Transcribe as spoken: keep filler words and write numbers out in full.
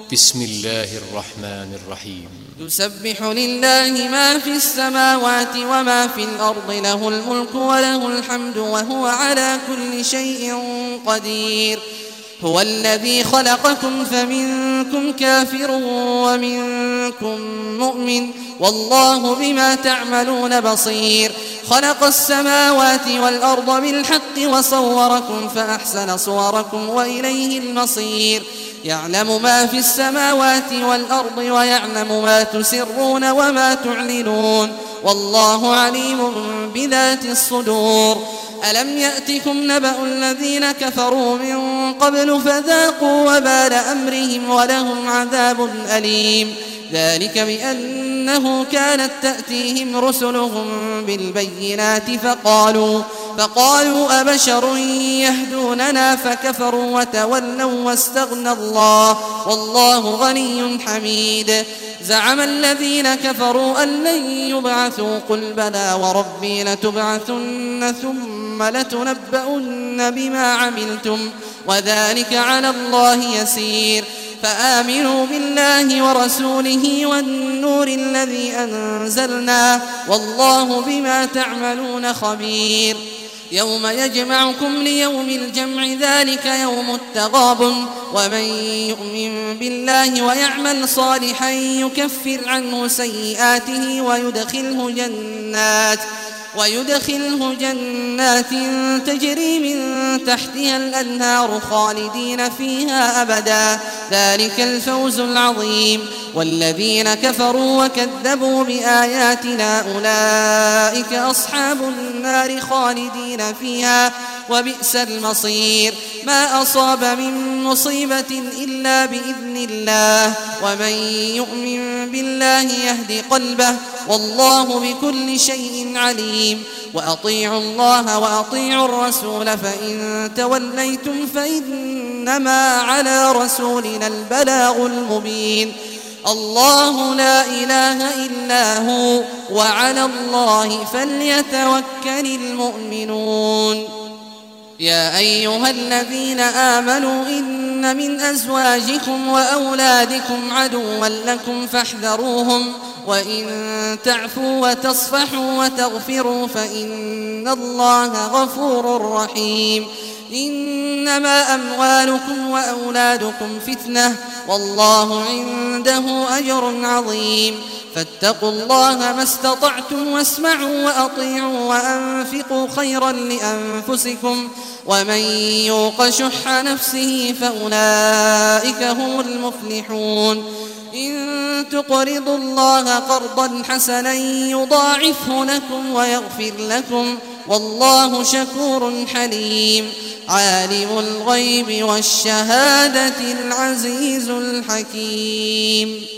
بسم الله الرحمن الرحيم يسبح لله ما في السماوات وما في الأرض له الملك وله الحمد وهو على كل شيء قدير هو الذي خلقكم فمنكم كافر ومنكم مؤمن والله بما تعملون بصير خلق السماوات والأرض بالحق وصوركم فأحسن صوركم وإليه المصير يعلم ما في السماوات والأرض ويعلم ما تسرون وما تعلنون والله عليم بذات الصدور ألم يأتكم نبأ الذين كفروا من قبل فذاقوا وبال أمرهم ولهم عذاب أليم ذلك بأنه كانت تأتيهم رسلهم بالبينات فقالوا فقالوا أبشر يهدوننا فكفروا وتولوا واستغنى الله والله غني حميد زعم الذين كفروا أن لن يبعثوا قل بلى وربي لتبعثن ثم لتنبؤن بما عملتم وذلك على الله يسير فآمنوا بالله ورسوله والنور الذي أنزلنا والله بما تعملون خبير يوم يجمعكم ليوم الجمع ذلك يوم التغابن ومن يؤمن بالله ويعمل صالحا يكفر عنه سيئاته ويدخله جنات ويدخله جنات تجري من تحتها الأنهار خالدين فيها أبدا ذلك الفوز العظيم والذين كفروا وكذبوا بآياتنا أولئك أصحاب النار خالدين فيها وبئس المصير ما أصاب من مصيبة إلا بإذن الله ومن يؤمن بالله يهد قلبه والله بكل شيء عليم وأطيعوا الله وأطيعوا الرسول فإن توليتم فإنما على رسولنا البلاغ المبين الله لا إله إلا هو وعلى الله فليتوكل المؤمنون يا أيها الذين آمنوا إن من أزواجكم وأولادكم عدوا لكم فاحذروهم وإن تعفوا وتصفحوا وتغفروا فإن الله غفور رحيم إنما أموالكم وأولادكم فتنة والله عنده أجر عظيم فاتقوا الله ما استطعتم واسمعوا وأطيعوا وأنفقوا خيرا لأنفسكم ومن يوق شح نفسه فأولئك هم المفلحون إن تقرضوا الله قرضا حسنا يضاعفه لكم ويغفر لكم والله شكور حليم عالم الغيب والشهادة العزيز الحكيم.